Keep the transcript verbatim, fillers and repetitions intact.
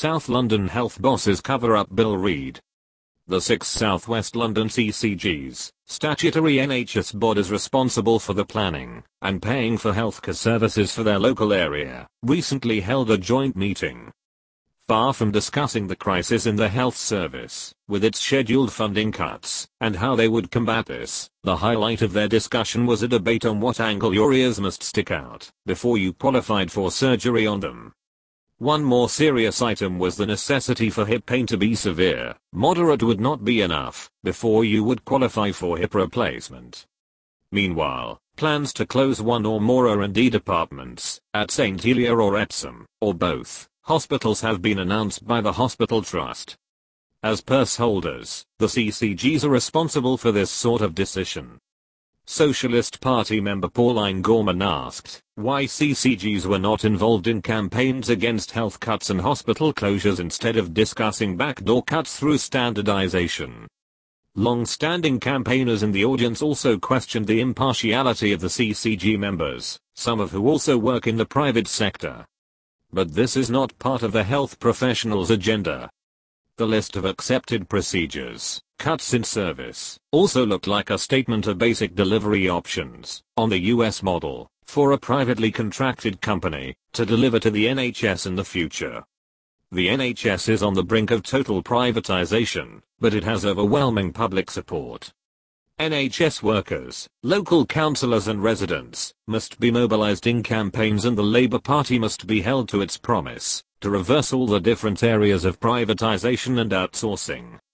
South London health bosses cover up Bill Reid. The six South West London C C Gs, statutory N H S bodies responsible for the planning and paying for healthcare services for their local area, recently held a joint meeting. Far from discussing the crisis in the health service, with its scheduled funding cuts, and how they would combat this, the highlight of their discussion was a debate on what angle your ears must stick out before you qualified for surgery on them. One more serious item was the necessity for hip pain to be severe. Moderate would not be enough before you would qualify for hip replacement. Meanwhile, plans to close one or more R and D departments at Saint Helier or Epsom, or both, hospitals have been announced by the Hospital Trust. As purse holders, the C C Gs are responsible for this sort of decision. Socialist Party member Pauline Gorman asked why C C Gs were not involved in campaigns against health cuts and hospital closures instead of discussing backdoor cuts through standardization. Long-standing campaigners in the audience also questioned the impartiality of the C C G members, some of who also work in the private sector. But this is not part of the health professionals' agenda. The list of accepted procedures, cuts in service, also looked like a statement of basic delivery options, on the U S model, for a privately contracted company, to deliver to the N H S in the future. The N H S is on the brink of total privatization, but it has overwhelming public support. N H S workers, local councillors and residents, must be mobilised in campaigns, and the Labour Party must be held to its promise to reverse all the different areas of privatisation and outsourcing.